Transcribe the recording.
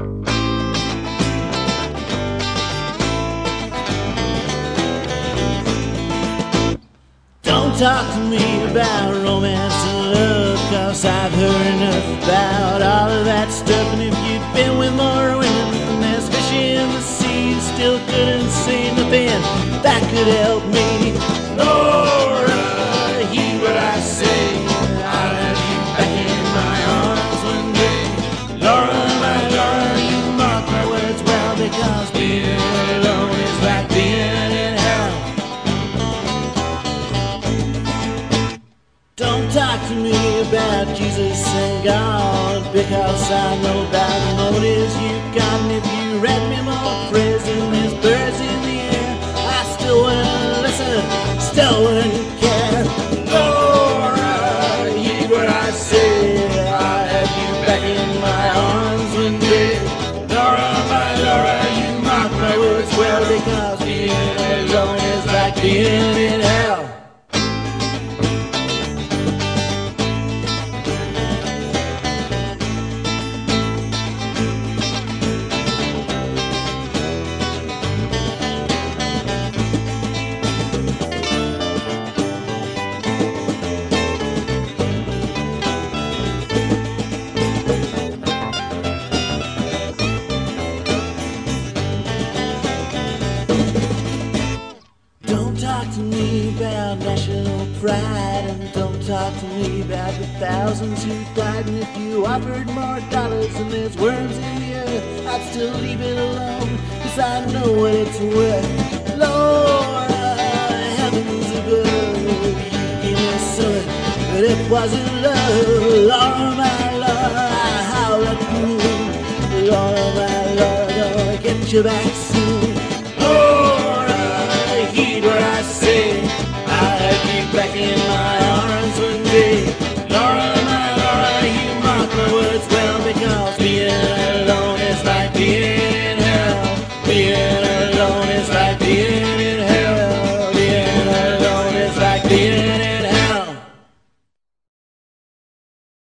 Don't talk to me about romance and love, 'cause I've heard enough about all of that stuff. And if you'd been with more women than there's fish in the sea, you still couldn't see nothing that could help me. Laura, hear what I say, I'll have you back in my arms one day. Laura, my Laura, you mark my words well, because being alone is like being in hell. Don't talk to me about Jesus and God, because I know about the motives you've got. And if you read me more praise than there's birds in the air, I still wouldn't listen, still wouldn't care. Laura, hear what I say, I'll have you back in my arms one day. Laura, my Laura, you mark my words well, because being alone is like being in hell. Don't talk to me about national pride, and don't talk to me about the thousands who died. And if you offered more dollars than there's worms in the earth, I'd still leave it alone, 'cause I know what it's worth. Laura, heavens above, you gave me something, but it wasn't love. Laura, my Laura, I howl at the moon. Laura, my Laura, gonna get you back soon. Laura, heed what I say, I'll have you back in my arms one day. Laura, my Laura, you mark my words well, because